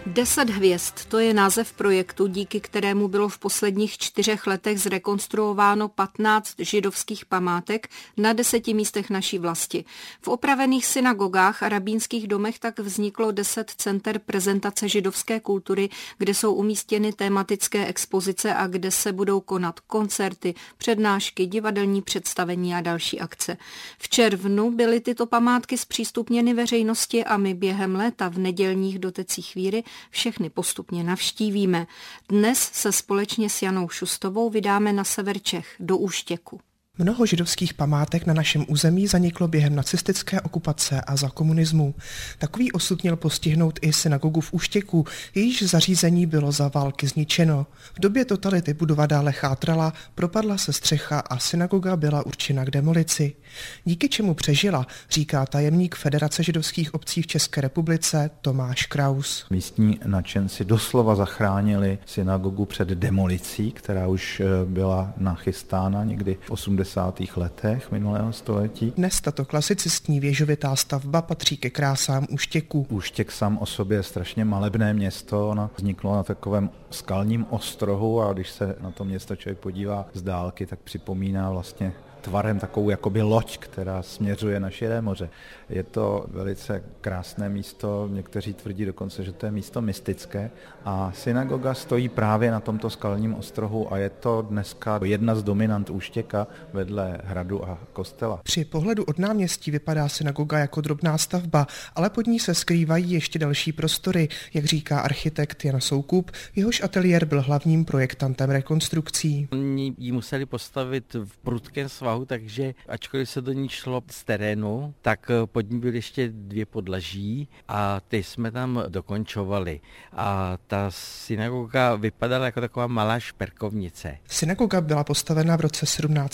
10 hvězd, to je název projektu, díky kterému bylo v posledních 4 letech zrekonstruováno 15 židovských památek na 10 místech naší vlasti. V opravených synagogách a rabínských domech tak vzniklo 10 center prezentace židovské kultury, kde jsou umístěny tematické expozice a kde se budou konat koncerty, přednášky, divadelní představení a další akce. V červnu byly tyto památky zpřístupněny veřejnosti a my během léta v nedělních dotecích víry všechny postupně navštívíme. Dnes se společně s Janou Šustovou vydáme na sever Čech, do Úštěku. Mnoho židovských památek na našem území zaniklo během nacistické okupace a za komunismu. Takový osud měl postihnout i synagogu v Úštěku, jejíž zařízení bylo za války zničeno. V době totality budova dále chátrala, propadla se střecha a synagoga byla určena k demolici. Díky čemu přežila, říká tajemník Federace židovských obcí v České republice Tomáš Kraus. Místní nadšenci doslova zachránili synagogu před demolicí, která už byla nachystána někdy v 80. letech minulého století. Dnes tato klasicistní věžovitá stavba patří ke krásám Úštěku. Úštěk sám o sobě je strašně malebné město, ono vzniklo na takovém skalním ostrohu a když se na to město člověk podívá z dálky, tak připomíná vlastně tvarem takovou jakoby loď, která směřuje na širé moře. Je to velice krásné místo, někteří tvrdí dokonce, že to je místo mystické a synagoga stojí právě na tomto skalním ostrohu a je to dneska jedna z dominant Úštěka vedle hradu a kostela. Při pohledu od náměstí vypadá synagoga jako drobná stavba, ale pod ní se skrývají ještě další prostory, jak říká architekt Jan Soukup, jehož ateliér byl hlavním projektantem rekonstrukcí. Oni ji museli postavit v prudkém svahu, takže ačkoliv se do ní šlo z terénu, tak pod ní byly ještě 2 podlaží a ty jsme tam dokončovali. A ta synagoga vypadala jako taková malá šperkovnice. Synagoga byla postavena v roce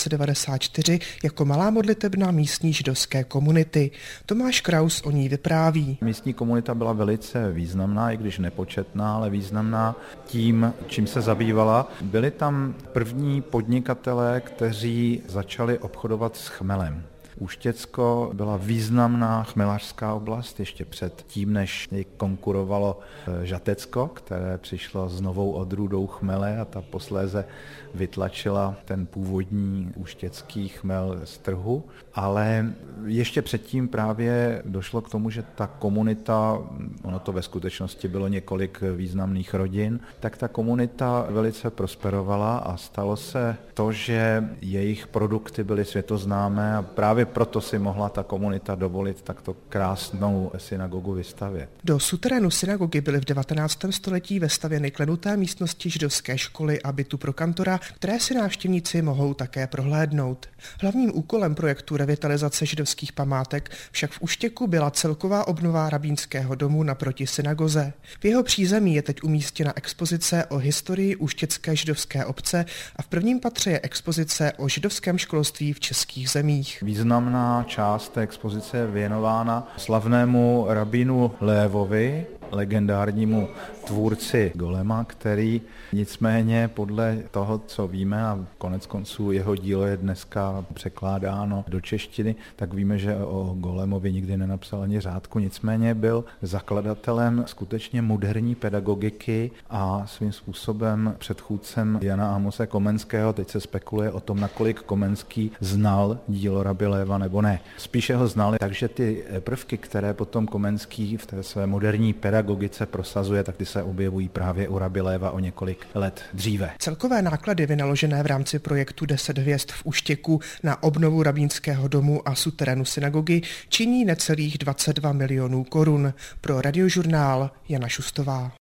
1794 jako malá modlitebna místní židovské komunity. Tomáš Kraus o ní vypráví. Místní komunita byla velice významná, i když nepočetná, ale významná tím, čím se zabývala. Byli tam první podnikatelé, kteří začali obchodovat s chmelem. Úštěcko byla významná chmelařská oblast ještě před tím, než jej konkurovalo Žatecko, které přišlo s novou odrůdou chmele a ta posléze vytlačila ten původní úštěcký chmel z trhu. Ale ještě předtím právě došlo k tomu, že ta komunita, ono to ve skutečnosti bylo několik významných rodin, tak ta komunita velice prosperovala a stalo se to, že jejich produkty byly světoznámé a právě proto si mohla ta komunita dovolit takto krásnou synagogu vystavět. Do suterénu synagogy byly v 19. století vestavěny klenuté místnosti židovské školy a bytu pro kantora, které si návštěvníci mohou také prohlédnout. Hlavním úkolem projektu revitalizace židovských památek však v Úštěku byla celková obnova rabínského domu naproti synagoze. V jeho přízemí je teď umístěna expozice o historii úštěcké židovské obce a v prvním patře je expozice o židovském školství v českých zemích. Významná část té expozice je věnována slavnému rabínu Lévovi, legendárnímu tvůrci golema, který nicméně podle toho, co víme, a konec konců jeho dílo je dneska překládáno do češtiny, tak víme, že o golemovi nikdy nenapsal ani řádku, nicméně byl zakladatelem skutečně moderní pedagogiky a svým způsobem předchůdcem Jana Amose Komenského. Teď se spekuluje o tom, nakolik Komenský znal dílo Rabbi Léva nebo ne. Spíše ho znal, takže ty prvky, které potom Komenský v té své moderní pedagogice prosazuje, tak ty se objevují právě u Rabbi Léva o několik let dříve. Celkové náklady vynaložené v rámci projektu 10 hvězd v Úštěku na obnovu rabínského domu a suterénu synagogy činí necelých 22 milionů korun. Pro Radiožurnál Jana Šustová.